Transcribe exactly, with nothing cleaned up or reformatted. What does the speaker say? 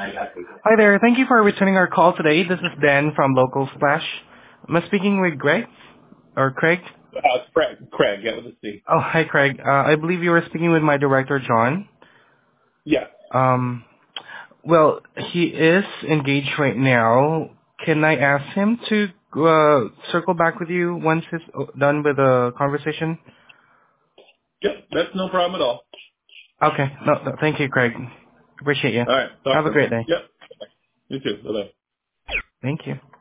Hi there. Thank you for returning our call today. This is Ben from Local Splash. Am I speaking with Greg or Craig? Uh, Craig, Craig, yeah, let's see. Oh, hi, Craig. Uh, I believe you were speaking with my director, John. Yeah. Um, well, he is engaged right now. Can I ask him to uh, circle back with you once he's uh, done with the conversation? Yep, that's no problem at all. Okay. No, no, thank you, Craig. Appreciate you. All right. Talk Have a to him. great day. Yep. You too. Bye-bye. Thank you.